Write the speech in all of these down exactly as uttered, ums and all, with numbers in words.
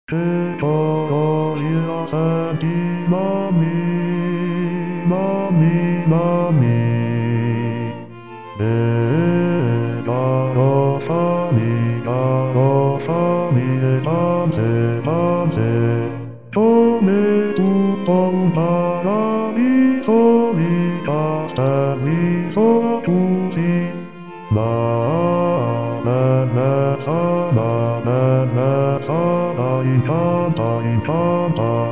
che voglio senti mami, mami, mami. E caro fammi, caro fammi, e danze, danze. Come tutto un paradiso, i castelli sono chiusi. Ma bellezza, ma bellezza, la incanta, incanta.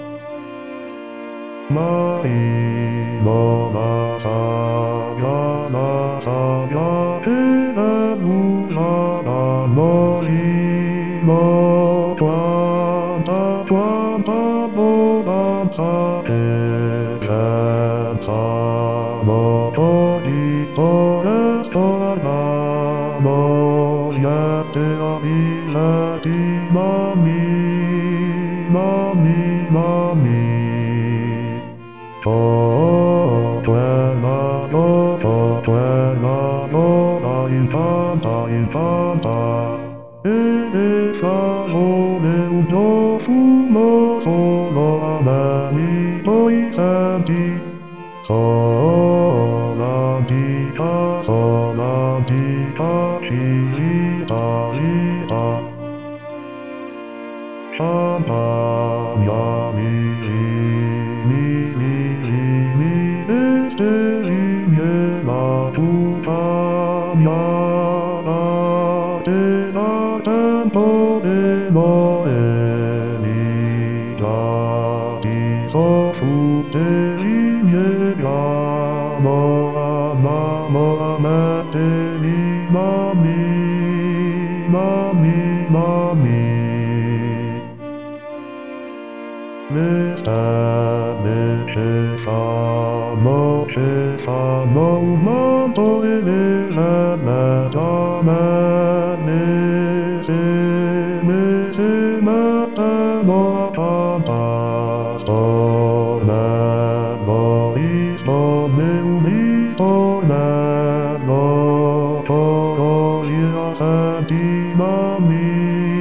Marino, la sabbia, la sabbia, che è usata, molino, quanta, quanta bonanza, che pensa, molto di resto la mogliette abillati, mammi, mammi, mammi. Oh, quella, oh, oh, quella, oh, la infanta, infanta. E le stagione un profumo solo a me mi puoi senti. Sono antica, sono antica, civita, vita. Champagne, mi, mi, mi, mi, mi, esterinje la tutaniana, te la tempo de noemida, di sofuterinje gamo, amamo, amete, mi, mami, mami, mami. Misterne che famo, che famo un mondo e le lemme da me, ne se, ne se mettono a cantare, stornello, istorne, unitornello, coro io senti mammi.